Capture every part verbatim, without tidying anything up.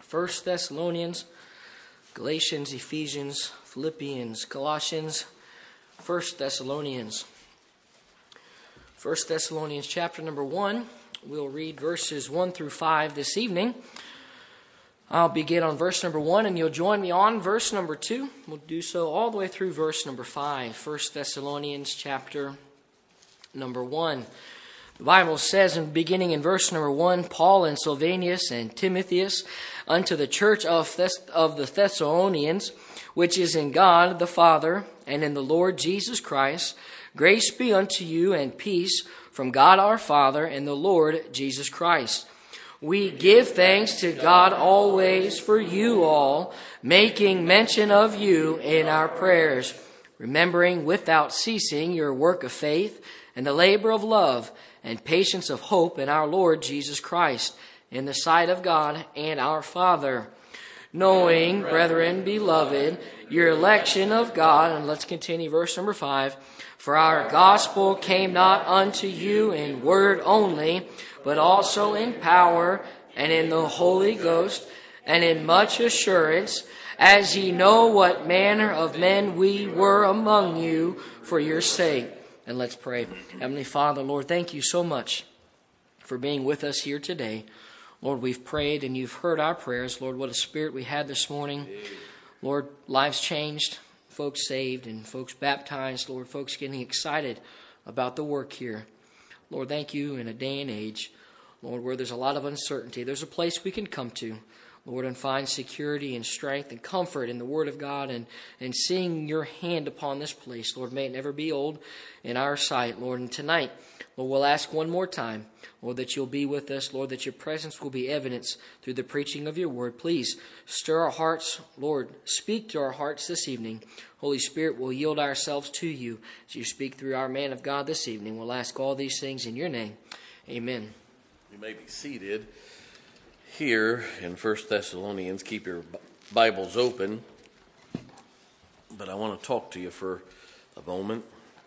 First Thessalonians, Galatians, Ephesians, Philippians, Colossians, First Thessalonians. First Thessalonians chapter number one. We'll read verses one through five this evening. I'll begin on verse number one, and you'll join me on verse number two. We'll do so all the way through verse number five. First Thessalonians chapter number one. The Bible says, in beginning in verse number one, Paul and Silvanus and Timotheus unto the church of, Thess- of the Thessalonians, which is in God the Father and in the Lord Jesus Christ, grace be unto you and peace from God our Father and the Lord Jesus Christ. We give thanks to God always for you all, making mention of you in our prayers, remembering without ceasing your work of faith and the labor of love and patience of hope in our Lord Jesus Christ, in the sight of God and our Father. Knowing, brethren, beloved, your election of God, and let's continue verse number five, for our gospel came not unto you in word only, but also in power and in the Holy Ghost, and in much assurance, as ye know what manner of men we were among you for your sake. And let's pray. Heavenly Father, Lord, thank you so much for being with us here today. Lord, we've prayed and you've heard our prayers. Lord, what a spirit we had this morning. Lord, lives changed, folks saved, and folks baptized. Lord, folks getting excited about the work here. Lord, thank you in a day and age, Lord, where there's a lot of uncertainty. There's a place we can come to, Lord, and find security and strength and comfort in the Word of God and, and seeing your hand upon this place. Lord, may it never be old in our sight, Lord. And tonight, Lord, we'll ask one more time, Lord, that you'll be with us, Lord, that your presence will be evidenced through the preaching of your word. Please stir our hearts, Lord, speak to our hearts this evening. Holy Spirit, we'll yield ourselves to you as you speak through our man of God this evening. We'll ask all these things in your name. Amen. You may be seated here in First Thessalonians. Keep your Bibles open, but I want to talk to you for a moment.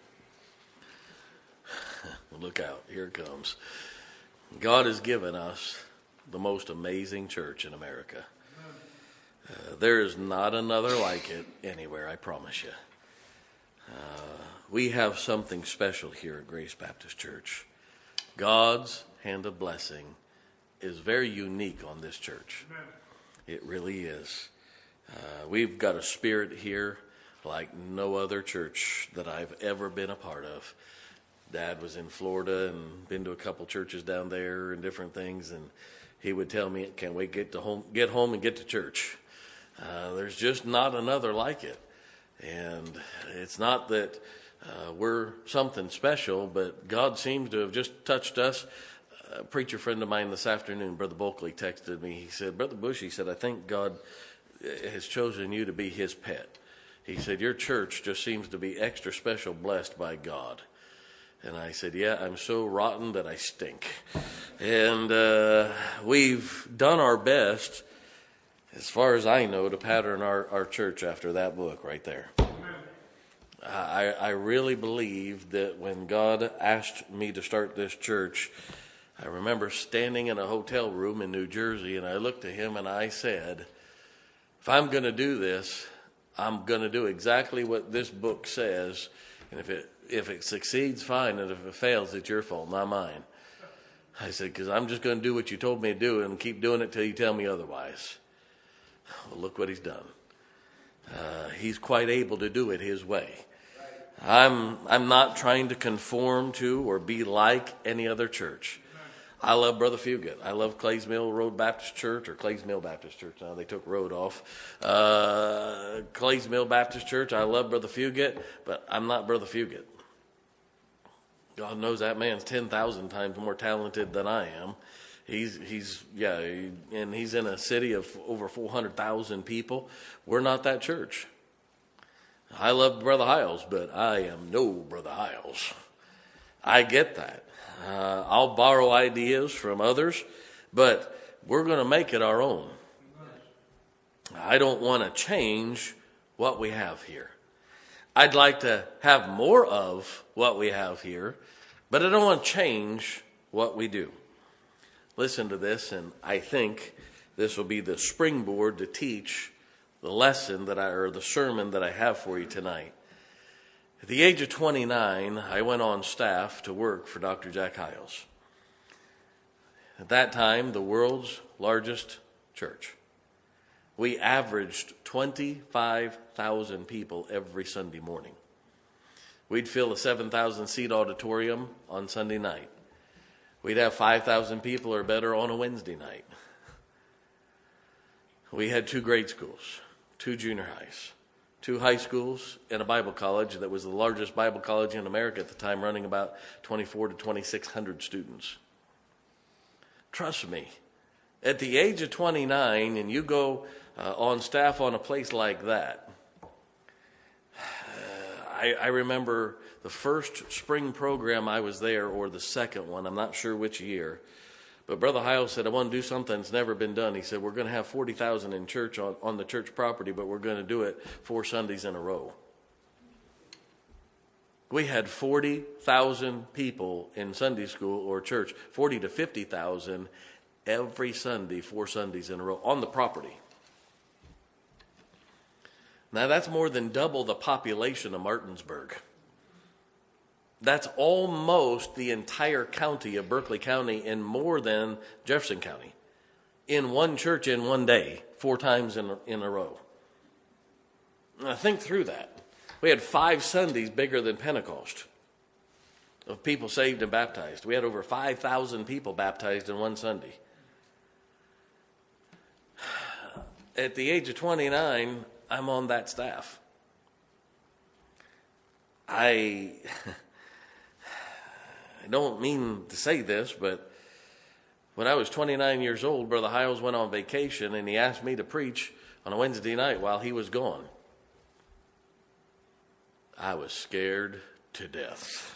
Look out, here it comes. God has given us the most amazing church in America. Uh, there is not another like it anywhere, I promise you. Uh, we have something special here at Grace Baptist Church. God's hand of blessing is very unique on this church. It really is. Uh, we've got a spirit here like no other church that I've ever been a part of. Dad was in Florida and been to a couple churches down there and different things, and he would tell me, "Can't wait to get to home, get home and get to church." Uh, there's just not another like it, and it's not that uh, we're something special, but God seems to have just touched us. A preacher friend of mine this afternoon, Brother Bulkley, texted me. He said, "Brother Bush," he said, "I think God has chosen you to be his pet." He said, "Your church just seems to be extra special blessed by God." And I said, "Yeah, I'm so rotten that I stink." And uh, we've done our best, as far as I know, to pattern our, our church after that book right there. I, I really believe that when God asked me to start this church, I remember standing in a hotel room in New Jersey, and I looked at him and I said, if I'm going to do this, I'm going to do exactly what this book says. And if it if it succeeds, fine. And if it fails, it's your fault, not mine. I said, because I'm just going to do what you told me to do and keep doing it till you tell me otherwise. Well, look what he's done. Uh, he's quite able to do it his way. I'm I'm not trying to conform to or be like any other church. I love Brother Fugit. I love Clays Mill Road Baptist Church, or Clays Mill Baptist Church. Now they took road off. Uh, Clays Mill Baptist Church. I love Brother Fugit, but I'm not Brother Fugit. God knows that man's ten thousand times more talented than I am. He's, he's yeah, he, and he's in a city of over four hundred thousand people. We're not that church. I love Brother Hiles, but I am no Brother Hiles. I get that. Uh, I'll borrow ideas from others, but we're going to make it our own. I don't want to change what we have here. I'd like to have more of what we have here, but I don't want to change what we do. Listen to this, and I think this will be the springboard to teach the lesson that I, or the sermon that I have for you tonight. At the age of twenty-nine, I went on staff to work for Doctor Jack Hyles. At that time, the world's largest church. We averaged twenty-five thousand people every Sunday morning. We'd fill a seven thousand seat auditorium on Sunday night. We'd have five thousand people or better on a Wednesday night. We had two grade schools, two junior highs, two high schools, and a Bible college that was the largest Bible college in America at the time, running about twenty-four to twenty-six hundred students. Trust me, at the age of twenty-nine, and you go uh, on staff on a place like that, uh, I, I remember the first spring program I was there, or the second one, I'm not sure which year, but Brother Hyles said, I want to do something that's never been done. He said, we're going to have forty thousand in church on, on the church property, but we're going to do it four Sundays in a row. We had forty thousand people in Sunday school or church, forty to fifty thousand every Sunday, four Sundays in a row on the property. Now that's more than double the population of Martinsburg. That's almost the entire county of Berkeley County and more than Jefferson County in one church in one day, four times in a, in a row. Now think through that. We had five Sundays bigger than Pentecost of people saved and baptized. We had over five thousand people baptized in one Sunday. At the age of twenty-nine, I'm on that staff. I, I don't mean to say this, but when I was twenty-nine years old, Brother Hyles went on vacation and he asked me to preach on a Wednesday night while he was gone. I was scared to death.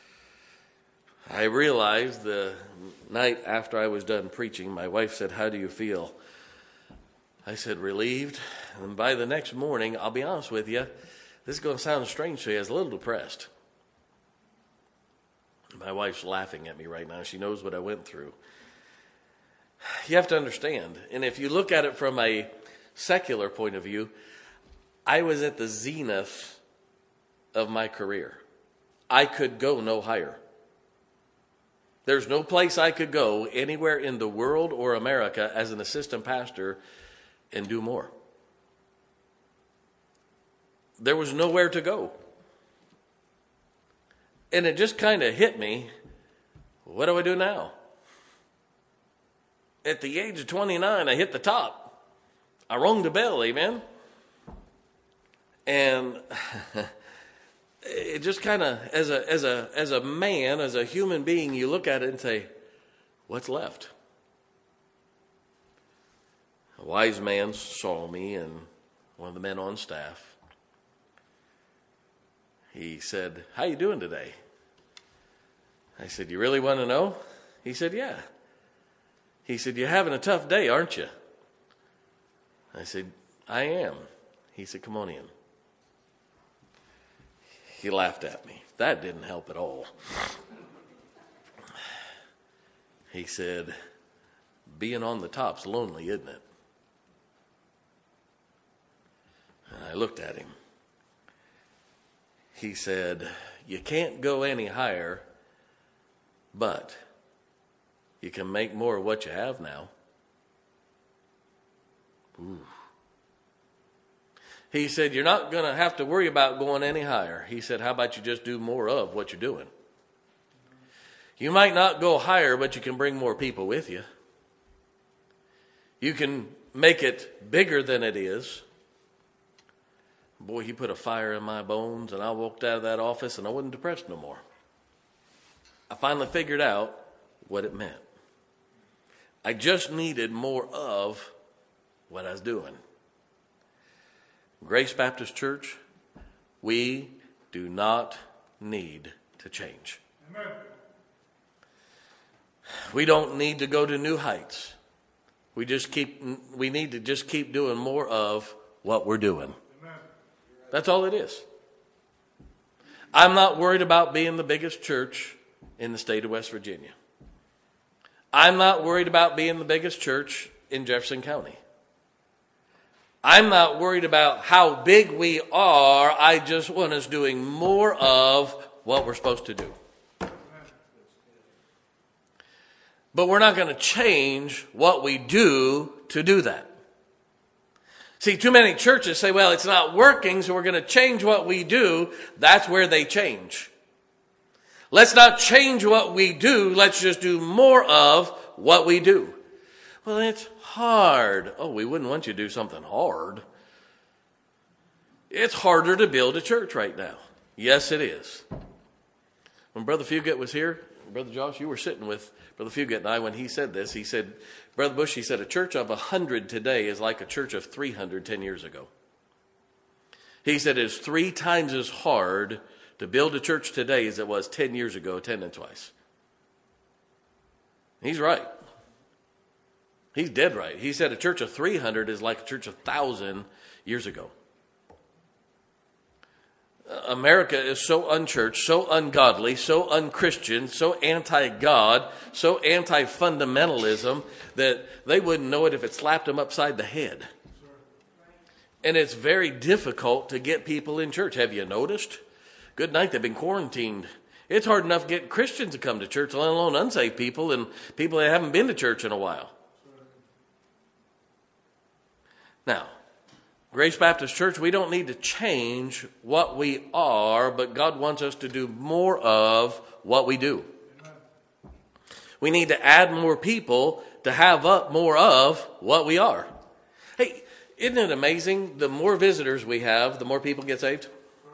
I realized the night after I was done preaching, my wife said, how do you feel? I said, relieved. And by the next morning, I'll be honest with you, this is going to sound strange to you, I was a little depressed. My wife's laughing at me right now. She knows what I went through. You have to understand, and if you look at it from a secular point of view, I was at the zenith of my career. I could go no higher. There's no place I could go anywhere in the world or America as an assistant pastor and do more. There was nowhere to go. And it just kind of hit me, what do I do now? At the age of twenty-nine, I hit the top. I rung the bell, amen? And it just kind of, as a as a as a man, as a human being, you look at it and say, what's left? A wise man saw me, and one of the men on staff, he said, how you doing today? I said, you really want to know? He said, yeah. He said, you're having a tough day, aren't you? I said, I am. He said, come on in. He laughed at me. That didn't help at all. He said, being on the top's lonely, isn't it? And I looked at him. He said, you can't go any higher, but you can make more of what you have now. Ooh. He said, you're not going to have to worry about going any higher. He said, how about you just do more of what you're doing? You might not go higher, but you can bring more people with you. You can make it bigger than it is. Boy, he put a fire in my bones, and I walked out of that office, and I wasn't depressed no more. I finally figured out what it meant. I just needed more of what I was doing. Grace Baptist Church, we do not need to change. Amen. We don't need to go to new heights. We just keep. We need to just keep doing more of what we're doing. Amen. That's all it is. I'm not worried about being the biggest church in the state of West Virginia. I'm not worried about being the biggest church in Jefferson County. I'm not worried about how big we are. I just want us doing more of what we're supposed to do. But we're not going to change what we do to do that. See, too many churches say, well, it's not working, so we're going to change what we do. That's where they change. Let's not change what we do. Let's just do more of what we do. Well, it's hard. Oh, we wouldn't want you to do something hard. It's harder to build a church right now. Yes, it is. When Brother Fugate was here, Brother Josh, you were sitting with Brother Fugate and I when he said this. He said, Brother Bush, he said, a church of one hundred today is like a church of three hundred ten years ago. He said it's three times as hard to build a church today as it was ten years ago, attendance-wise. He's right. He's dead right. He said a church of three hundred is like a church of one thousand years ago. America is so unchurched, so ungodly, so unchristian, so anti-God, so anti-fundamentalism that they wouldn't know it if it slapped them upside the head. And it's very difficult to get people in church. Have you noticed? Good night, they've been quarantined. It's hard enough to get Christians to come to church, let alone unsaved people and people that haven't been to church in a while. Now, Grace Baptist Church, we don't need to change what we are, but God wants us to do more of what we do. We need to add more people to have up more of what we are. Hey, isn't it amazing? The more visitors we have, the more people get saved.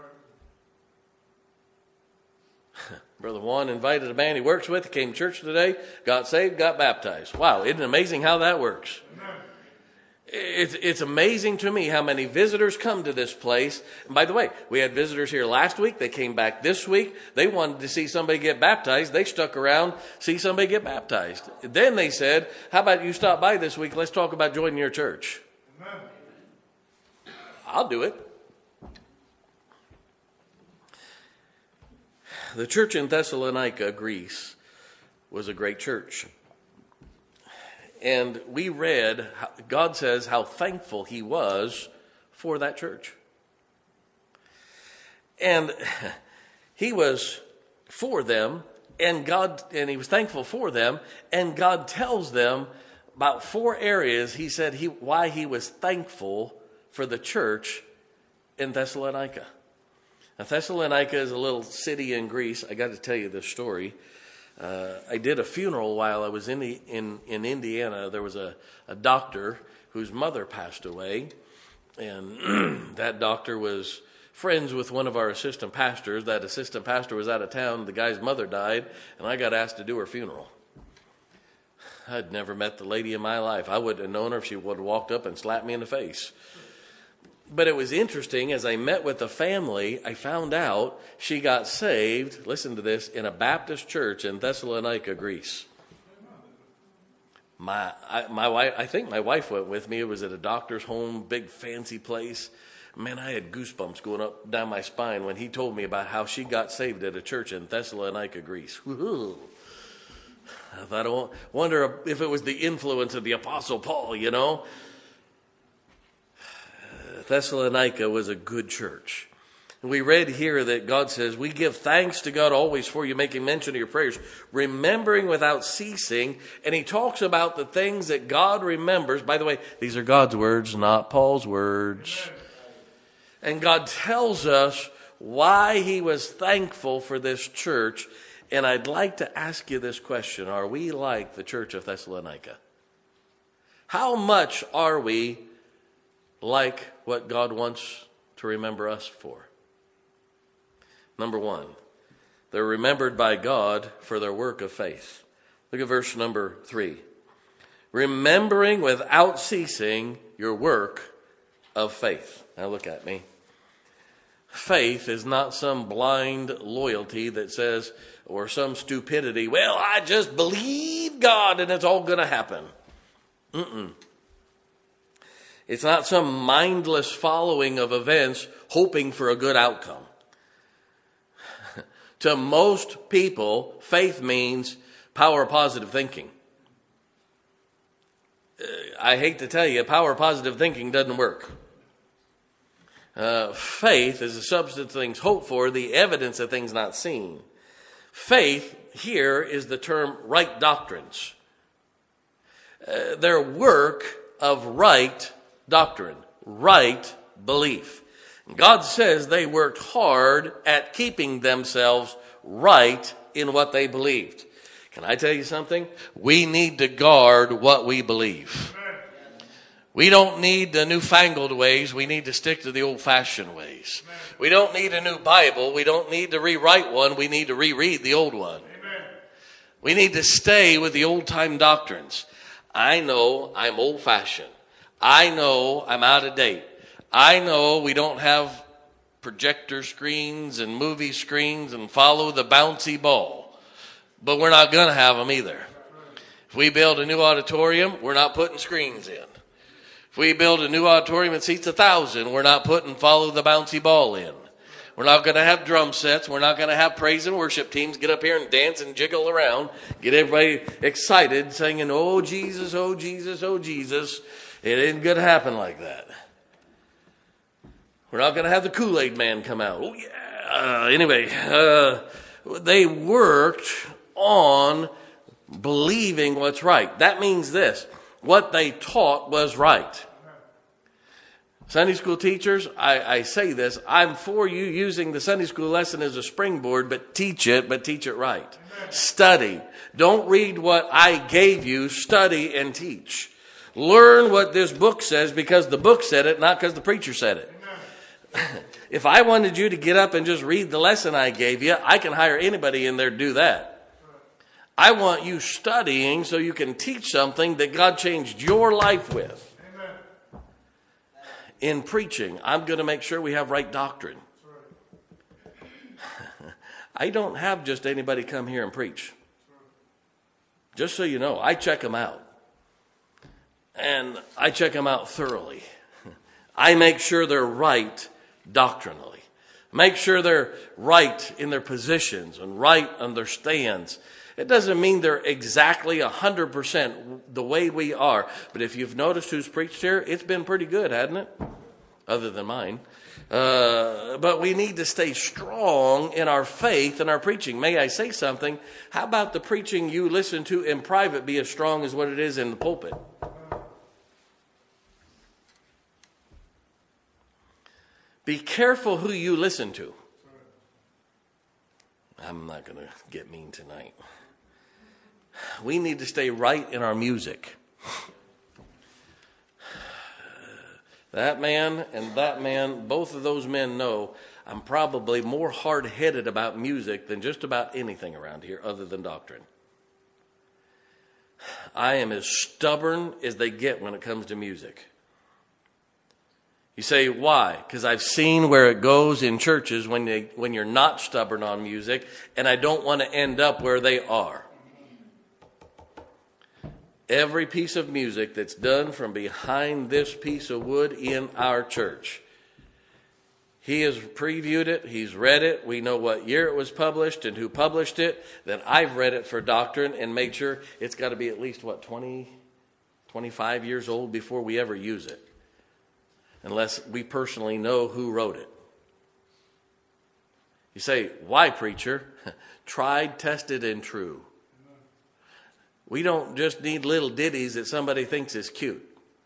Brother Juan invited a man he works with, came to church today, got saved, got baptized. Wow, isn't it amazing how that works? It's, it's amazing to me how many visitors come to this place. And by the way, we had visitors here last week. They came back this week. They wanted to see somebody get baptized. They stuck around, see somebody get baptized. Then they said, how about you stop by this week? Let's talk about joining your church. Amen. I'll do it. The church in Thessalonica, Greece, was a great church. And we read, God says how thankful he was for that church. And he was for them, and God, and he was thankful for them, and God tells them about four areas he said he why he was thankful for the church in Thessalonica. Now, Thessalonica is a little city in Greece. I got to tell you this story. Uh, I did a funeral while I was in the, in, in Indiana. There was a, a doctor whose mother passed away, and that doctor was friends with one of our assistant pastors. That assistant pastor was out of town. The guy's mother died, and I got asked to do her funeral. I'd never met the lady in my life. I wouldn't have known her if she would have walked up and slapped me in the face. But it was interesting, as I met with the family, I found out she got saved, listen to this, in a Baptist church in Thessalonica, Greece. My I, my wife, I think my wife went with me. It was at a doctor's home, big fancy place. Man, I had goosebumps going up down my spine when he told me about how she got saved at a church in Thessalonica, Greece. Woo-hoo. I thought, I wonder if it was the influence of the Apostle Paul, you know. Thessalonica was a good church. And we read here that God says, we give thanks to God always for you, making mention of your prayers, remembering without ceasing. And he talks about the things that God remembers. By the way, these are God's words, not Paul's words. And God tells us why he was thankful for this church. And I'd like to ask you this question. Are we like the church of Thessalonica? How much are we like what God wants to remember us for? Number one, they're remembered by God for their work of faith. Look at verse number three. Remembering without ceasing your work of faith. Now look at me. Faith is not some blind loyalty that says, or some stupidity, well, I just believe God and it's all going to happen. Mm-mm. It's not some mindless following of events hoping for a good outcome. To most people, faith means power of positive thinking. I hate to tell you, power positive thinking doesn't work. Uh, faith is the substance of things hoped for, the evidence of things not seen. Faith here is the term right doctrines. Uh, their work of right doctrine, right belief. God says they worked hard at keeping themselves right in what they believed. Can I tell you something? We need to guard what we believe. We don't need the newfangled ways. We need to stick to the old-fashioned ways. We don't need a new Bible. We don't need to rewrite one. We need to reread the old one. We need to stay with the old-time doctrines. I know I'm old-fashioned. I know I'm out of date. I know we don't have projector screens and movie screens and follow the bouncy ball. But we're not going to have them either. If we build a new auditorium, we're not putting screens in. If we build a new auditorium that seats a thousand, we're not putting follow the bouncy ball in. We're not going to have drum sets. We're not going to have praise and worship teams get up here and dance and jiggle around, get everybody excited, singing, oh, Jesus, oh, Jesus, oh, Jesus. It ain't going to happen like that. We're not going to have the Kool-Aid man come out. Oh, yeah. Uh, anyway, uh, they worked on believing what's right. That means this. What they taught was right. Sunday school teachers, I, I say this. I'm for you using the Sunday school lesson as a springboard, but teach it, but teach it right. Amen. Study. Don't read what I gave you. Study and teach. Learn what this book says because the book said it, not because the preacher said it. If I wanted you to get up and just read the lesson I gave you, I can hire anybody in there to do that. I want you studying so you can teach something that God changed your life with. Amen. In preaching, I'm going to make sure we have right doctrine. I don't have just anybody come here and preach. Just so you know, I check them out. And I check them out thoroughly. I make sure they're right doctrinally. Make sure they're right in their positions and right on their stands. It doesn't mean they're exactly one hundred percent the way we are. But if you've noticed who's preached here, it's been pretty good, hasn't it? Other than mine. Uh, but we need to stay strong in our faith and our preaching. May I say something? How about the preaching you listen to in private be as strong as what it is in the pulpit? Be careful who you listen to. I'm not going to get mean tonight. We need to stay right in our music. That man and that man, both of those men know I'm probably more hard-headed about music than just about anything around here other than doctrine. I am as stubborn as they get when it comes to music. You say, why? Because I've seen where it goes in churches when they, when you're not stubborn on music, and I don't want to end up where they are. Every piece of music that's done from behind this piece of wood in our church, he has previewed it, he's read it, we know what year it was published and who published it, then I've read it for doctrine and made sure it's got to be at least, what, twenty, twenty-five years old before we ever use it. Unless we personally know who wrote it. You say, why, preacher? Tried, tested, and true. We don't just need little ditties that somebody thinks is cute.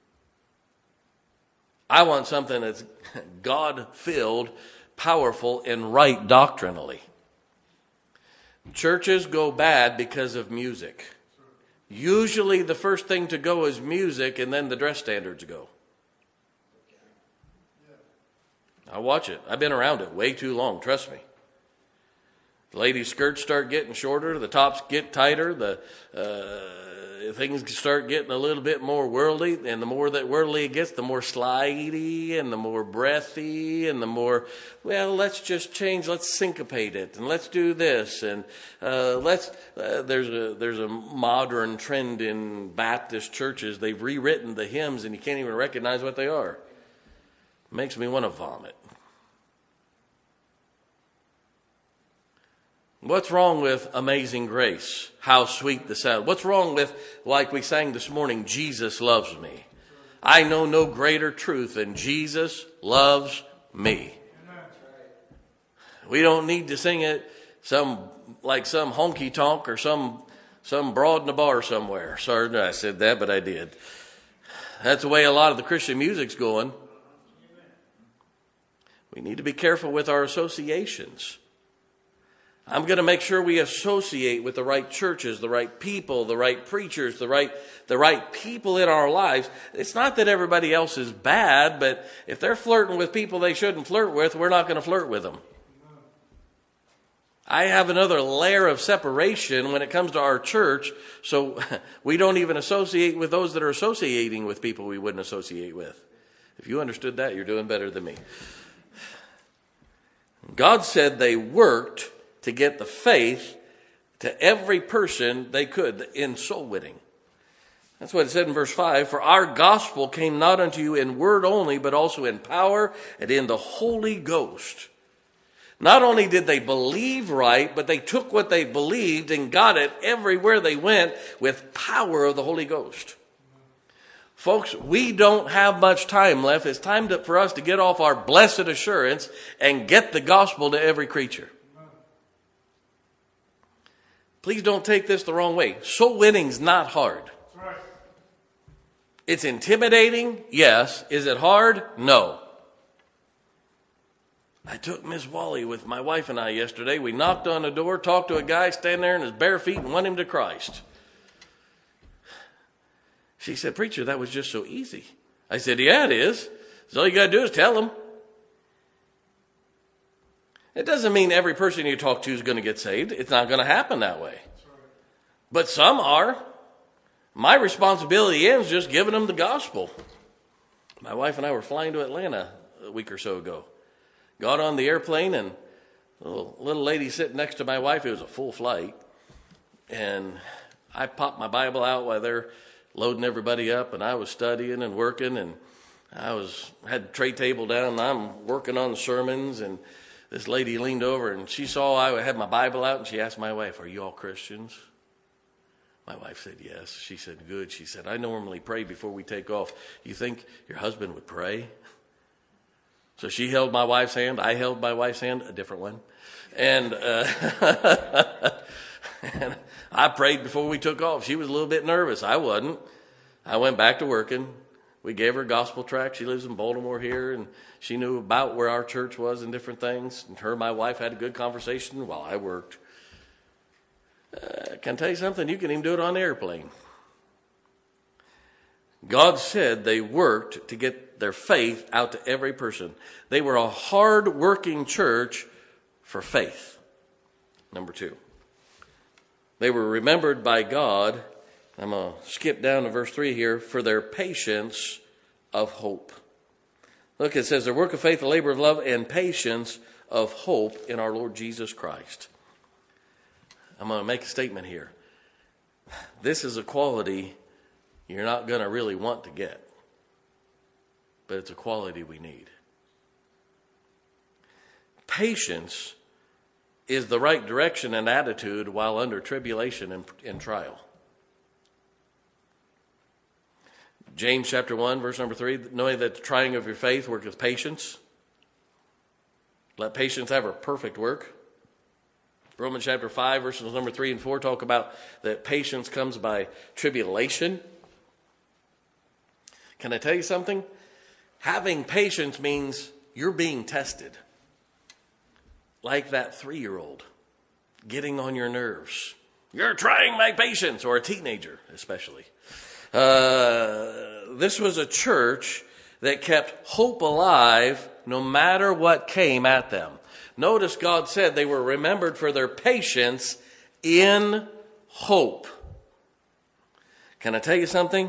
I want something that's God-filled, powerful, and right doctrinally. Churches go bad because of music. Usually the first thing to go is music, and then the dress standards go. I watch it. I've been around it way too long. Trust me. The ladies' skirts start getting shorter. The tops get tighter. The uh, things start getting a little bit more worldly. And the more that worldly it gets, the more slidey and the more breathy and the more, well, let's just change. Let's syncopate it and let's do this. And uh, let's. Uh, there's a there's a modern trend in Baptist churches. They've rewritten the hymns and you can't even recognize what they are. It makes me want to vomit. What's wrong with Amazing Grace? How sweet the sound. What's wrong with, like we sang this morning, Jesus loves me? I know no greater truth than Jesus loves me. We don't need to sing it some like some honky tonk or some some broad in a bar somewhere. Sorry I said that, but I did. That's the way a lot of the Christian music's going. We need to be careful with our associations. I'm going to make sure we associate with the right churches, the right people, the right preachers, the right the right people in our lives. It's not that everybody else is bad, but if they're flirting with people they shouldn't flirt with, we're not going to flirt with them. I have another layer of separation when it comes to our church, so we don't even associate with those that are associating with people we wouldn't associate with. If you understood that, you're doing better than me. God said they worked to get the faith to every person they could in soul winning. That's what it said in verse five. For our gospel came not unto you in word only, but also in power and in the Holy Ghost. Not only did they believe right, but they took what they believed and got it everywhere they went with power of the Holy Ghost. Folks, we don't have much time left. It's time to, for us to get off our blessed assurance and get the gospel to every creature. Please don't take this the wrong way. Soul winning's not hard. Right. It's intimidating, yes. Is it hard? No. I took Miss Wally with my wife and I yesterday. We knocked on the door, talked to a guy standing there in his bare feet and won him to Christ. She said, "Preacher, that was just so easy." I said, "Yeah, it is. So all you got to do is tell him." It doesn't mean every person you talk to is going to get saved. It's not going to happen that way. But some are. My responsibility is just giving them the gospel. My wife and I were flying to Atlanta a week or so ago. Got on the airplane, and a little, little lady sitting next to my wife. It was a full flight. And I popped my Bible out while they're loading everybody up, and I was studying and working, and I was had the tray table down, and I'm working on the sermons, and this lady leaned over, and she saw I had my Bible out, and she asked my wife, "Are you all Christians?" My wife said, "Yes." She said, "Good." She said, "I normally pray before we take off. You think your husband would pray?" So she held my wife's hand. I held my wife's hand, a different one. And, uh, and I prayed before we took off. She was a little bit nervous. I wasn't. I went back to working. We gave her a gospel tract. She lives in Baltimore here, and she knew about where our church was and different things. And her and my wife had a good conversation while I worked. Uh, can I tell you something? You can even do it on an airplane. God said they worked to get their faith out to every person. They were a hard-working church for faith. Number two, they were remembered by God. I'm going to skip down to verse three here. For their patience of hope. Look, it says their work of faith, the labor of love, and patience of hope in our Lord Jesus Christ. I'm going to make a statement here. This is a quality you're not going to really want to get, but it's a quality we need. Patience is the right direction and attitude while under tribulation and, and trial. James chapter one, verse number three, knowing that the trying of your faith worketh patience. Let patience have her perfect work. Romans chapter five, verses number three and four talk about that patience comes by tribulation. Can I tell you something? Having patience means you're being tested. Like that three-year-old getting on your nerves. You're trying my patience, or a teenager especially. Uh, this was a church that kept hope alive no matter what came at them. Notice God said they were remembered for their patience in hope. Can I tell you something?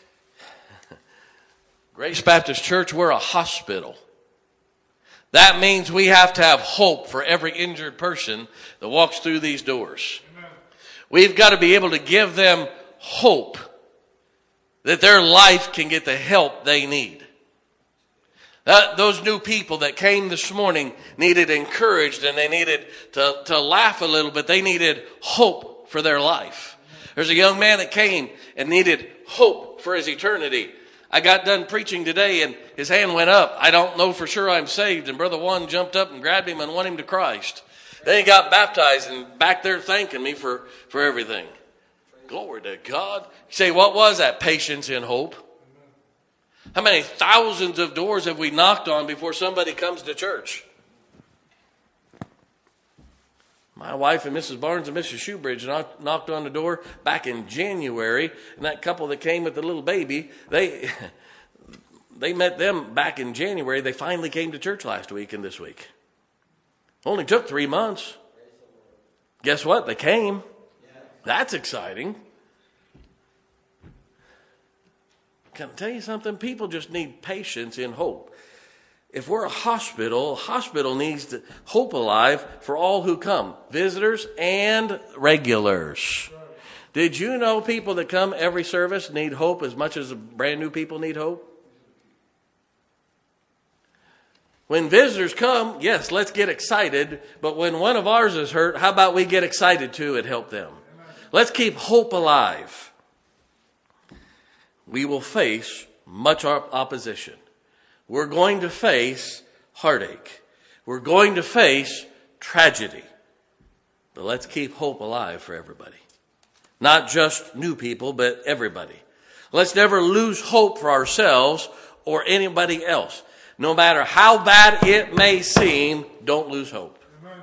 Grace Baptist Church, we're a hospital. That means we have to have hope for every injured person that walks through these doors. Amen. We've got to be able to give them hope that their life can get the help they need. That, those new people that came this morning needed encouraged, and they needed to, to laugh a little bit. They needed hope for their life. There's a young man that came and needed hope for his eternity. I got done preaching today and his hand went up. I don't know for sure I'm saved. And Brother Juan jumped up and grabbed him and won him to Christ. Then he got baptized and back there thanking me for, for everything. Glory to God. You say, what was that? Patience and hope. How many thousands of doors have we knocked on before somebody comes to church? My wife and Missus Barnes and Missus Shoebridge knocked, knocked on the door back in January. And that couple that came with the little baby, they, they met them back in January. They finally came to church last week and this week. Only took three months. Guess what? They came. That's exciting. Can I tell you something? People just need patience and hope. If we're a hospital, a hospital needs to hope alive for all who come, visitors and regulars. Did you know people that come every service need hope as much as brand new people need hope? When visitors come, yes, let's get excited. But when one of ours is hurt, how about we get excited too and help them? Let's keep hope alive. We will face much opposition. We're going to face heartache. We're going to face tragedy. But let's keep hope alive for everybody. Not just new people, but everybody. Let's never lose hope for ourselves or anybody else. No matter how bad it may seem, don't lose hope.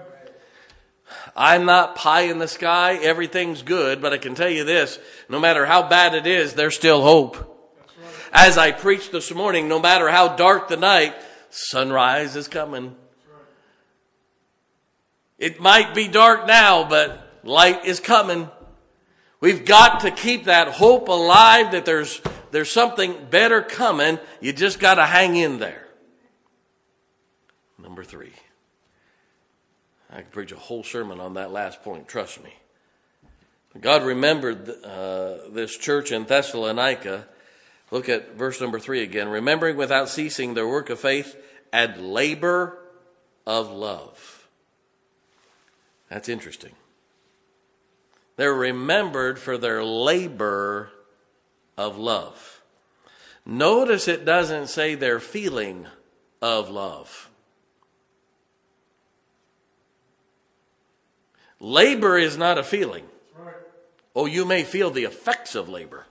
I'm not pie in the sky. Everything's good. But I can tell you this, no matter how bad it is, there's still hope. As I preached this morning, no matter how dark the night, sunrise is coming. It might be dark now, but light is coming. We've got to keep that hope alive that there's, there's something better coming. You just got to hang in there. Number three. I could preach a whole sermon on that last point, trust me. God remembered uh, this church in Thessalonica. Look at verse number three again. Remembering without ceasing their work of faith and labor of love. That's interesting. They're remembered for their labor of love. Notice it doesn't say their feeling of love. Labor is not a feeling. Oh, you may feel the effects of labor.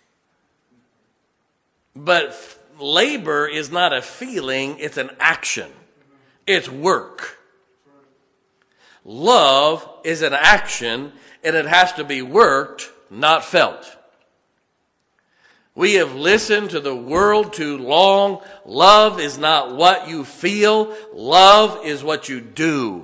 But labor is not a feeling, it's an action. It's work. Love is an action, and it has to be worked, not felt. We have listened to the world too long. Love is not what you feel. Love is what you do.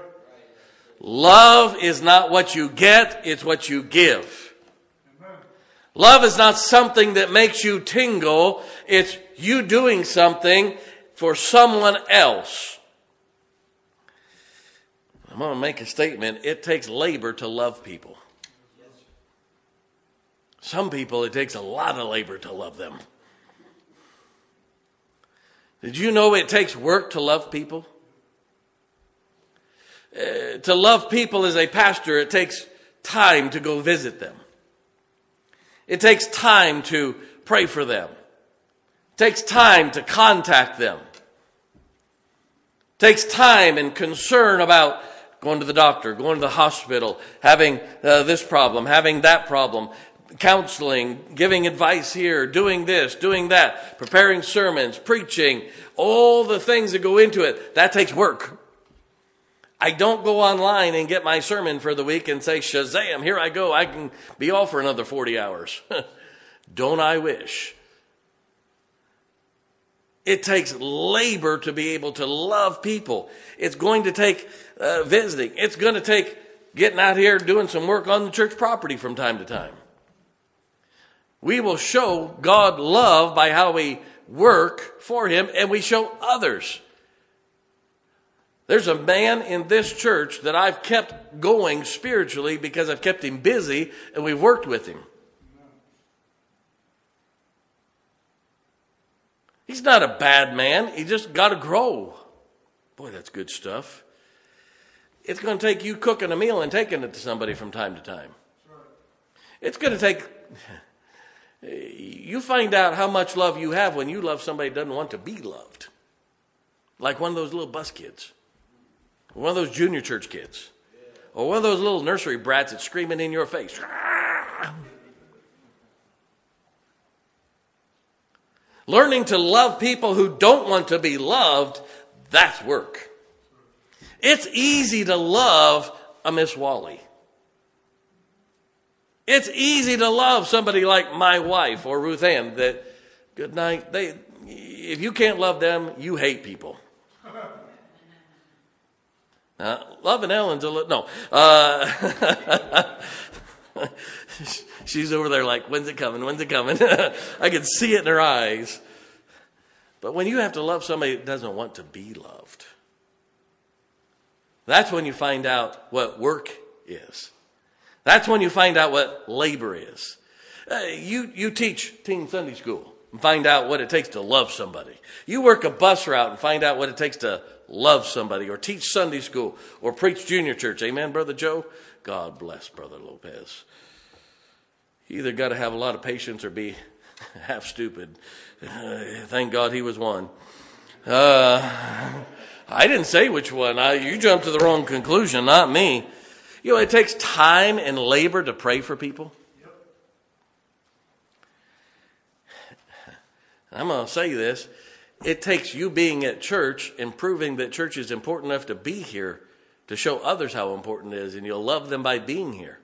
Love is not what you get, it's what you give. Amen. Love is not something that makes you tingle, it's you doing something for someone else. I'm going to make a statement. It takes labor to love people. Some people, it takes a lot of labor to love them. Did you know it takes work to love people? Uh, to love people as a pastor, it takes time to go visit them. It takes time to pray for them. It takes time to contact them. It takes time and concern about going to the doctor, going to the hospital, having uh, this problem, having that problem, counseling, giving advice here, doing this, doing that, preparing sermons, preaching, all the things that go into it. That takes work. I don't go online and get my sermon for the week and say, Shazam, here I go. I can be off for another forty hours. Don't I wish? It takes labor to be able to love people. It's going to take uh, visiting. It's going to take getting out here doing some work on the church property from time to time. We will show God love by how we work for Him, and we show others. There's a man in this church that I've kept going spiritually because I've kept him busy and we've worked with him. He's not a bad man. He just got to grow. Boy, that's good stuff. It's going to take you cooking a meal and taking it to somebody from time to time. It's going to take... You find out how much love you have when you love somebody who doesn't want to be loved. Like one of those little bus kids. Or one of those junior church kids. Or one of those little nursery brats that's screaming in your face. Learning to love people who don't want to be loved, that's work. It's easy to love a Miss Wally. It's easy to love somebody like my wife or Ruth Ann. That, good night. They, if you can't love them, you hate people. Uh, loving Ellen's a little, no. Uh, she's over there like, when's it coming? When's it coming? I can see it in her eyes. But when you have to love somebody that doesn't want to be loved, that's when you find out what work is. That's when you find out what labor is. Uh, you, you teach teen Sunday school and find out what it takes to love somebody. You work a bus route and find out what it takes to love somebody, or teach Sunday school, or preach junior church. Amen, Brother Joe? God bless Brother Lopez. You either got to have a lot of patience or be half stupid. Uh, thank God he was one. Uh, I didn't say which one. I, you jumped to the wrong conclusion, not me. You know, it takes time and labor to pray for people. Yep. I'm going to say this. It takes you being at church and proving that church is important enough to be here to show others how important it is, and you'll love them by being here.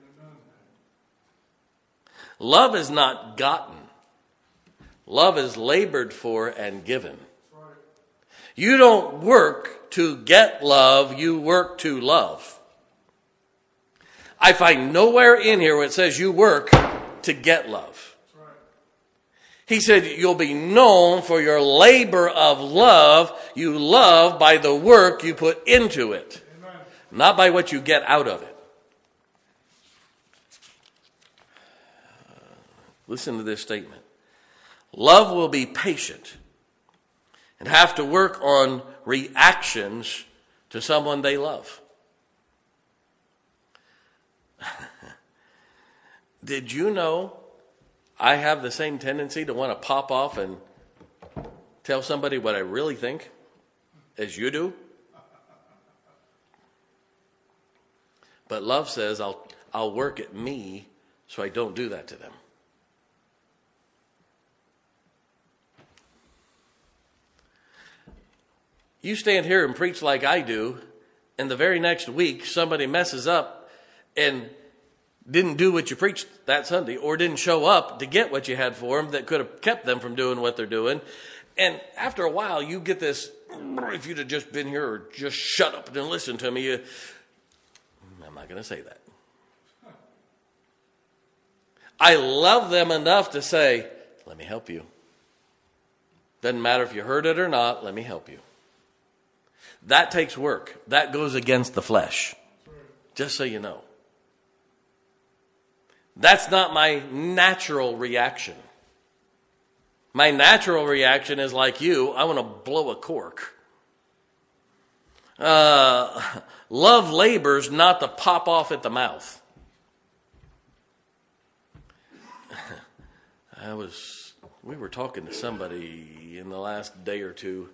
Love is not gotten. Love is labored for and given. You don't work to get love, you work to love. I find nowhere in here where it says you work to get love. He said you'll be known for your labor of love. You love by the work you put into it, Amen. Not by what you get out of it. Uh, listen to this statement. Love will be patient and have to work on reactions to someone they love. Did you know I have the same tendency to want to pop off and tell somebody what I really think as you do? But love says I'll I'll work at me so I don't do that to them. You stand here and preach like I do, and the very next week somebody messes up and didn't do what you preached that Sunday, or didn't show up to get what you had for them that could have kept them from doing what they're doing. And after a while, you get this, if you'd have just been here or just shut up and listen to me, you, I'm not going to say that. I love them enough to say, let me help you. Doesn't matter if you heard it or not, let me help you. That takes work. That goes against the flesh. Just so you know. That's not my natural reaction. My natural reaction is like you. I want to blow a cork. Uh, love labors not to pop off at the mouth. I was, we were talking to somebody in the last day or two.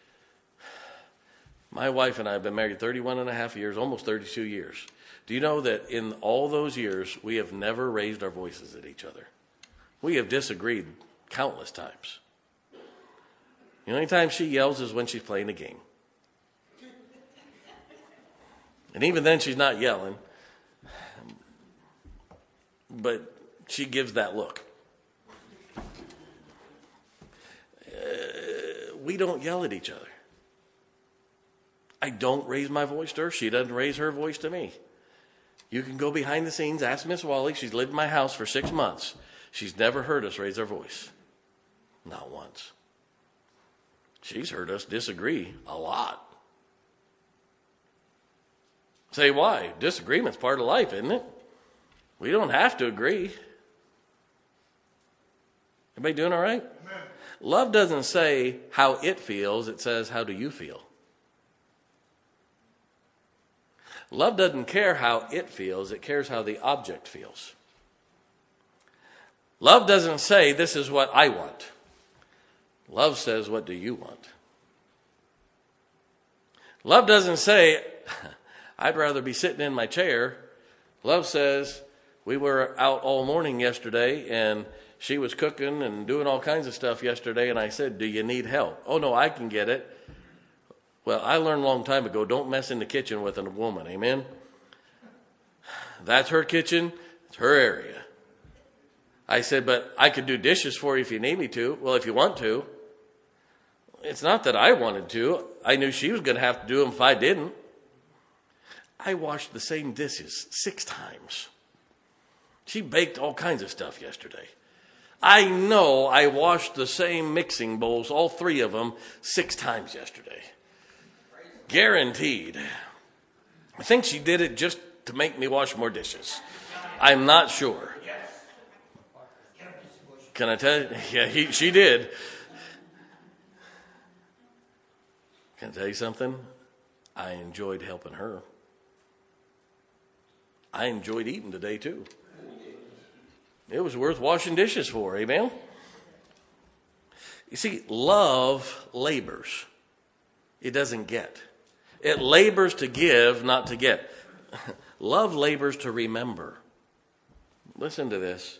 My wife and I have been married thirty-one and a half years, almost thirty-two years. Do you know that in all those years, we have never raised our voices at each other? We have disagreed countless times. The only time she yells is when she's playing a game. And even then, she's not yelling. But she gives that look. Uh, we don't yell at each other. I don't raise my voice to her. She doesn't raise her voice to me. You can go behind the scenes, ask Miss Wally. She's lived in my house for six months. She's never heard us raise our voice. Not once. She's heard us disagree a lot. Say why? Disagreement's part of life, isn't it? We don't have to agree. Everybody doing all right? Amen. Love doesn't say how it feels, it says, how do you feel? Love doesn't care how it feels, it cares how the object feels. Love doesn't say, this is what I want. Love says, what do you want? Love doesn't say, I'd rather be sitting in my chair. Love says, we were out all morning yesterday and she was cooking and doing all kinds of stuff yesterday, and I said, do you need help? Oh, no, I can get it. Well, I learned a long time ago, don't mess in the kitchen with a woman, amen? That's her kitchen, it's her area. I said, but I could do dishes for you if you need me to. Well, if you want to. It's not that I wanted to. I knew she was going to have to do them if I didn't. I washed the same dishes six times. She baked all kinds of stuff yesterday. I know I washed the same mixing bowls, all three of them, six times yesterday. Guaranteed. I think she did it just to make me wash more dishes. I'm not sure. Can I tell you? Yeah, he, she did. Can I tell you something? I enjoyed helping her. I enjoyed eating today too. It was worth washing dishes for, amen? You see, love labors. It doesn't get. It labors to give, not to get. Love labors to remember. Listen to this.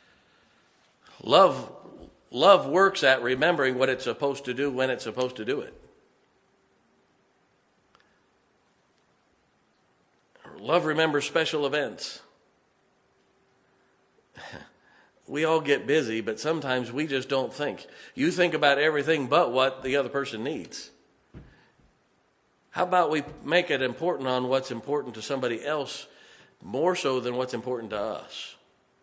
Love, love works at remembering what it's supposed to do when it's supposed to do it. Love remembers special events. We all get busy, but sometimes we just don't think. You think about everything but what the other person needs. How about we make it important on what's important to somebody else more so than what's important to us?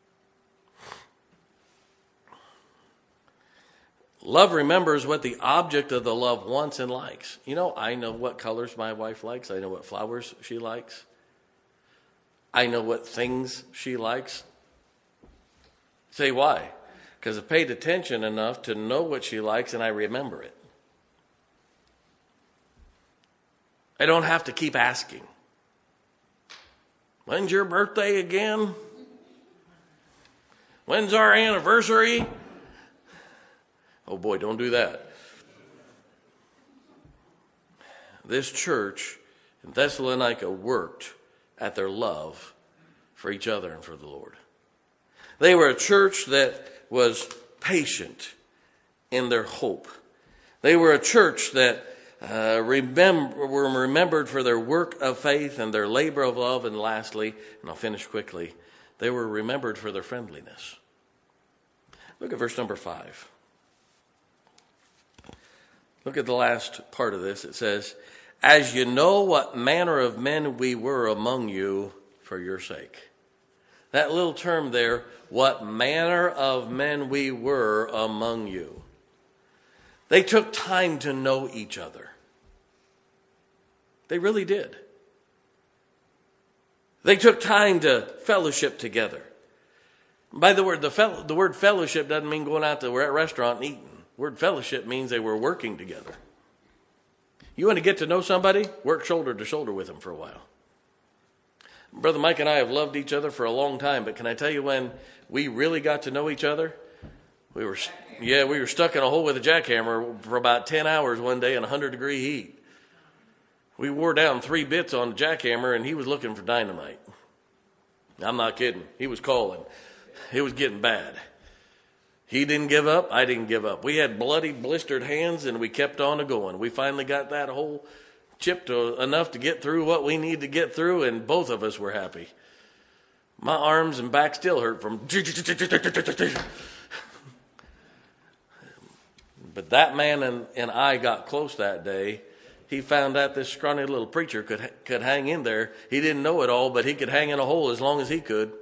Love remembers what the object of the love wants and likes. You know, I know what colors my wife likes. I know what flowers she likes. I know what things she likes. Say why? Because I paid attention enough to know what she likes and I remember it. I don't have to keep asking. When's your birthday again? When's our anniversary? Oh boy, don't do that. This church in Thessalonica worked at their love for each other and for the Lord. They were a church that was patient in their hope. They were a church that uh, remember, were remembered for their work of faith and their labor of love. And lastly, and I'll finish quickly, they were remembered for their friendliness. Look at verse number five. Look at the last part of this. It says, as you know what manner of men we were among you for your sake. That little term there, what manner of men we were among you. They took time to know each other. They really did. They took time to fellowship together. By the word, the, fel- the word fellowship doesn't mean going out to a restaurant and eating. The word fellowship means they were working together. You want to get to know somebody? Work shoulder to shoulder with them for a while. Brother Mike and I have loved each other for a long time, but can I tell you when we really got to know each other? We were, yeah, we were stuck in a hole with a jackhammer for about ten hours one day in one hundred degree heat. We wore down three bits on the jackhammer and he was looking for dynamite. I'm not kidding. He was calling. It was getting bad. He didn't give up. I didn't give up. We had bloody, blistered hands and we kept on going. We finally got that hole chipped enough to get through what we need to get through, and both of us were happy. My arms and back still hurt from... But that man and, and I got close that day. He found out this scrawny little preacher could could hang in there. He didn't know it all, but he could hang in a hole as long as he could.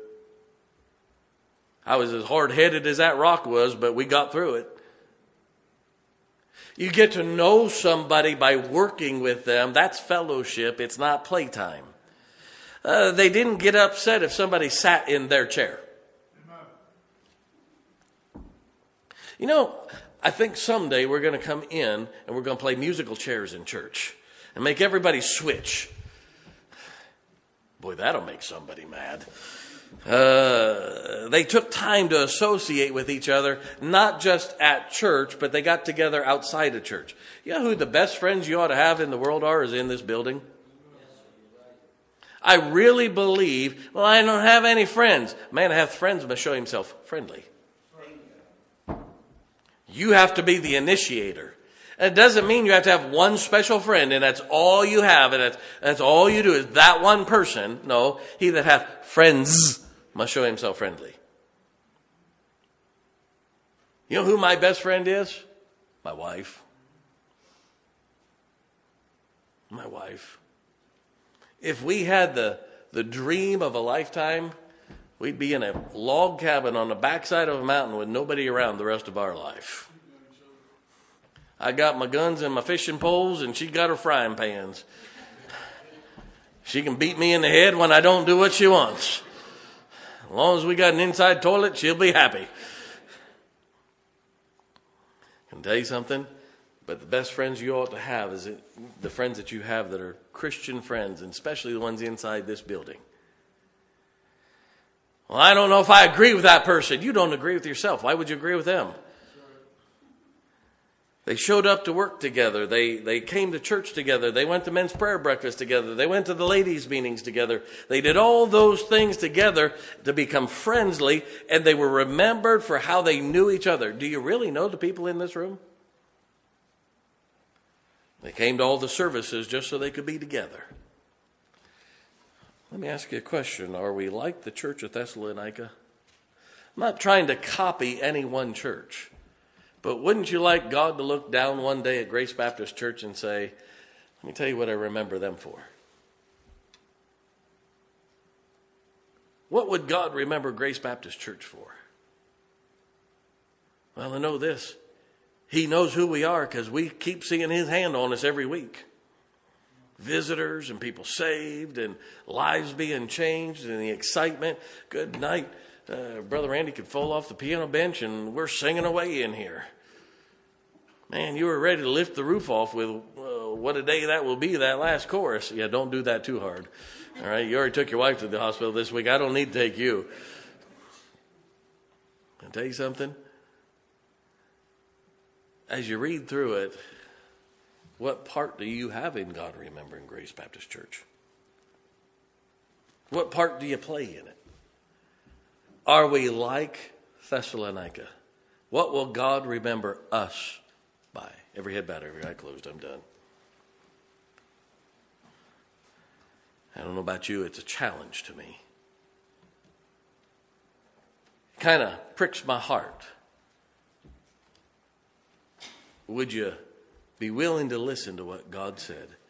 I was as hard-headed as that rock was, but we got through it. You get to know somebody by working with them. That's fellowship. It's not playtime. Uh, they didn't get upset if somebody sat in their chair. You know, I think someday we're going to come in and we're going to play musical chairs in church and make everybody switch. Boy, that'll make somebody mad. Uh, they took time to associate with each other, not just at church, but they got together outside of church. You know who the best friends you ought to have in the world are is in this building? I really believe, well, I don't have any friends. Man, to have friends must show himself friendly. You have to be the initiator. And it doesn't mean you have to have one special friend and that's all you have and that's, that's all you do is that one person. No, he that hath friends must show himself friendly. You know who my best friend is? My wife. My wife. If we had the, the dream of a lifetime, we'd be in a log cabin on the backside of a mountain with nobody around the rest of our life. I got my guns and my fishing poles, and she got her frying pans. She can beat me in the head when I don't do what she wants. As long as we got an inside toilet, she'll be happy. Can I tell you something? But the best friends you ought to have is the friends that you have that are Christian friends, and especially the ones inside this building. Well, I don't know if I agree with that person. You don't agree with yourself. Why would you agree with them? They showed up to work together. They they came to church together. They went to men's prayer breakfast together. They went to the ladies' meetings together. They did all those things together to become friendly, and they were remembered for how they knew each other. Do you really know the people in this room? They came to all the services just so they could be together. Let me ask you a question. Are we like the church of Thessalonica? I'm not trying to copy any one church. But wouldn't you like God to look down one day at Grace Baptist Church and say, let me tell you what I remember them for? What would God remember Grace Baptist Church for? Well, I know this. He knows who we are because we keep seeing his hand on us every week. Visitors and people saved and lives being changed and the excitement. Good night. Uh, Brother Randy could fall off the piano bench and we're singing away in here. Man, you were ready to lift the roof off with uh, what a day that will be, that last chorus. Yeah, don't do that too hard. All right, you already took your wife to the hospital this week. I don't need to take you. Can I tell you something? As you read through it, what part do you have in God remembering Grace Baptist Church? What part do you play in it? Are we like Thessalonica? What will God remember us by? Every head bowed, every eye closed. I'm done. I don't know about you, it's a challenge to me. It kind of pricks my heart. Would you be willing to listen to what God said?